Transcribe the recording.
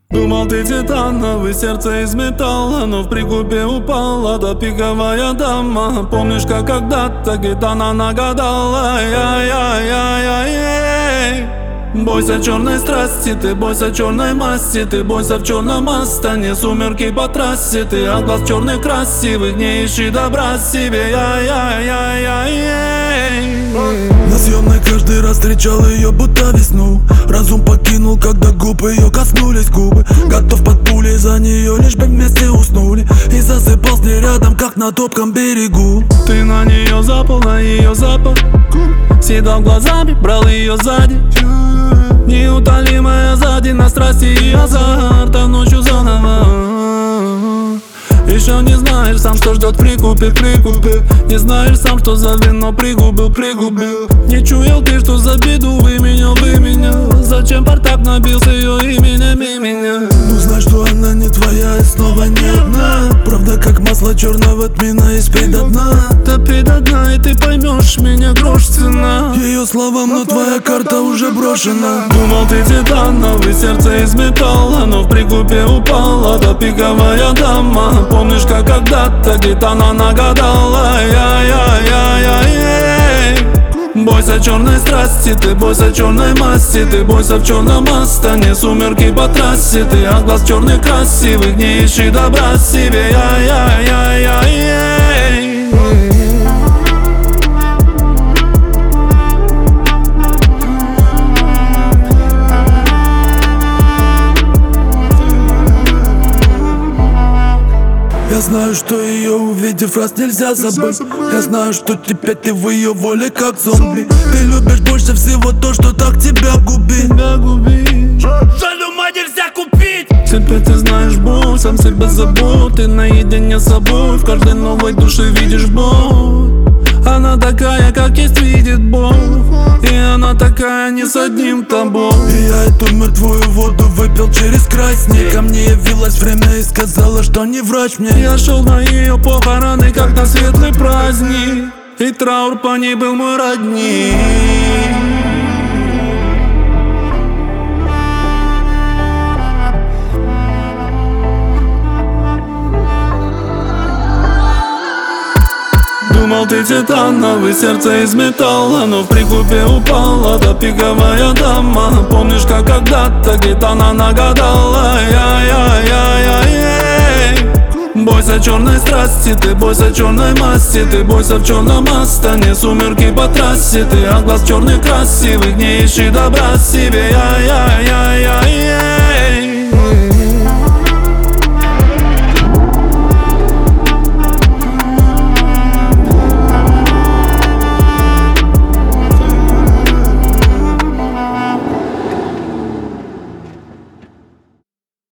Думал, ты титановый, сердце из металла, но в прикупе упала до пиковая дама. Помнишь, как когда-то гитана нагадала? Яй-яй-яй-яй. Бойся черной страсти, ты бойся черной масти, ты бойся в черном остане, сумерки по трассе, ты от глаз черных красивых, не ищи добра себе. Яй-яй-яй-яй. На съемной каждый раз встречал ее будто весну. Разум покинул, когда губы ее коснулись губы. Готов под пулей за нее, лишь бы вместе уснули. И засыпал с ней рядом, как на топком берегу. Ты на нее запал, на ее запах, съедал глазами, брал ее сзади. Неутолимая сзади на страсти и азарт, а ночью заново. Еще не знаешь сам, что ждет в прикупе. Не знаешь сам, что за вино пригубил. Не чуял ты, что за беду выменял. Зачем портак набил с ее именем меня? Ну знай, что она не твоя и снова не одна. Правда, как масло черного тмина, и спей до дна. Топи до дна, и ты поймешь, меня грош цена. Ее словам, но твоя карта уже брошена. Думал, ты титановый, сердце из металла, но в прикупе упала до пиковая дама. Помнишь, как когда-то гитана нагадала? Яй-яй-яй-яй. Бойся черной страсти, ты бойся черной масти, ты бойся в черном остане, сумерки по трассе, ты от глаз черных красивых, не ищи добра себе. Яй-яй-яй-яй. Я знаю, что ее увидев раз нельзя забыть. Я знаю, что теперь ты в ее воле как зомби. Ты любишь больше всего то, что так тебя губит. Жаль, ума нельзя купить. Теперь ты знаешь боль, сам себя забудь. Ты наедине с собой, в каждой новой душе видишь боль. Она такая, как есть, видит Бог. И она такая не с одним тобой. И я эту мертвую воду выпил через край. С ней ко мне явилось время и сказала, что не врач мне. Я шел на ее похороны, как на светлый праздник, и траур по ней был мой родник. Думал, ты титановый, сердце из металла, но в прикупе упала до пиковая дама. Помнишь, как когда-то гитана нагадала? Яй-яй-яй-яй. Бойся черной страсти, ты бойся черной масти, ты бойся в черном остане, сумерки по трассе, ты от глаз черных красивых, не ищи добра себе. Яй-яй-яй-яй.